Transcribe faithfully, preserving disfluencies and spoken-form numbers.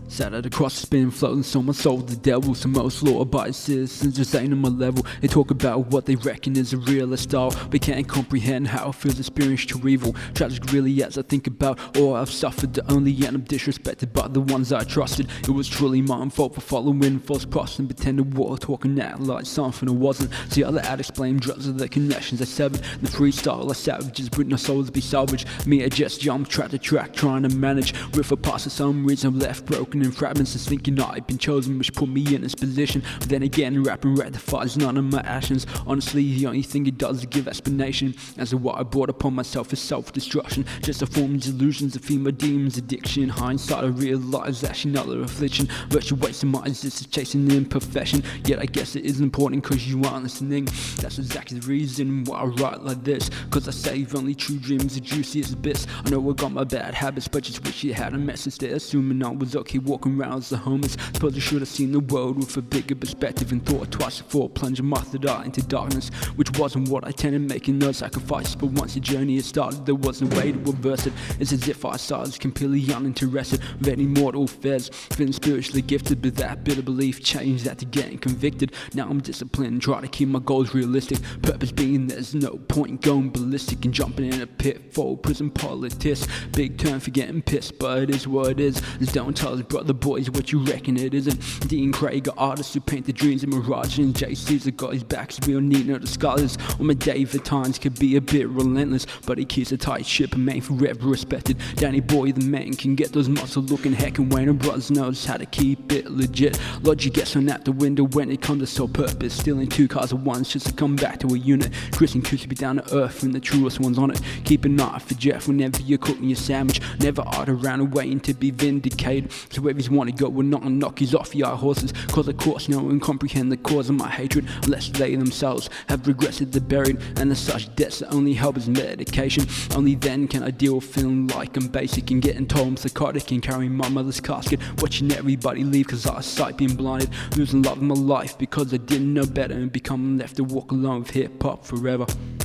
Sat at a cross, spin, floating, so my soul the devil. Some most law-abiding citizens just ain't on my level. They talk about what they reckon is a realist style, but can't comprehend how it feels experienced to evil. Tragic really as I think about all I've suffered. The only end I'm disrespected by the ones I trusted. It was truly my own fault for following false prophets and pretending war, talking out like something I wasn't. See, other addicts blame drugs of the connections I severed. The freestyle I savages with no souls to be salvaged. Me, I just jump track to track, trying to manage. Riff apart for some reason, I'm left broken in fragments, and thinking I've been chosen, which put me in this position. But then again, rapping rectifies none of my actions. Honestly, the only thing it does is give explanation as to what I brought upon myself is self-destruction. Just a form of delusions, to feed my demons, addiction. Hindsight, I realize actually not a affliction. Virtue wasting my existence, chasing imperfection. Yet I guess it is important cause you aren't listening. That's exactly the reason why I write like this, cause I save only true dreams, the juiciest bits. I know I got my bad habits, but just wish you had a message there, assuming I was okay walking around as a homeless. Suppose I should have seen the world with a bigger perspective and thought twice before plunging my third eye into darkness, which wasn't what I tended, making no sacrifices. But once the journey had started, there was no way to reverse it. It's as if I started completely uninterested with any mortal affairs, feeling spiritually gifted, but that bit of belief changed after getting convicted. Now I'm disciplined, try to keep my goals realistic. Purpose being there's no point going ballistic and jumping in a pitfall, prison politics. Big term for getting pissed, but it is what it is. Just don't tell us, brother boys, what you reckon it isn't. Dean Craig, artists who paint the dreams of mirage, and J C's got his back, so we don't need no scholars. On my Dave at times could be a bit relentless, but he keeps a tight ship and man forever respected. Danny Boy the man can get those muscle looking heck, and Wayne and brothers knows how to keep it legit. Logic gets thrown out the window when it comes to sole purpose, stealing two cars at once just to come back to a unit. Chris and Chris be down to earth and the truest ones on it. Keep an eye for Jeff whenever you're cooking your sandwich. Never art around and waiting to be vindicated. So wherever he's wanna go, we're not gonna knock his off your horses. Cause of course no one comprehend the cause of my hatred unless they themselves have regretted the buried, and as such debts that only help is medication. Only then can I deal with feeling like I'm basic and getting told I'm psychotic and carrying my mother's casket, watching everybody leave cause I was sight being blinded, losing love in my life because I didn't know better and becoming left to walk alone with hip hop forever.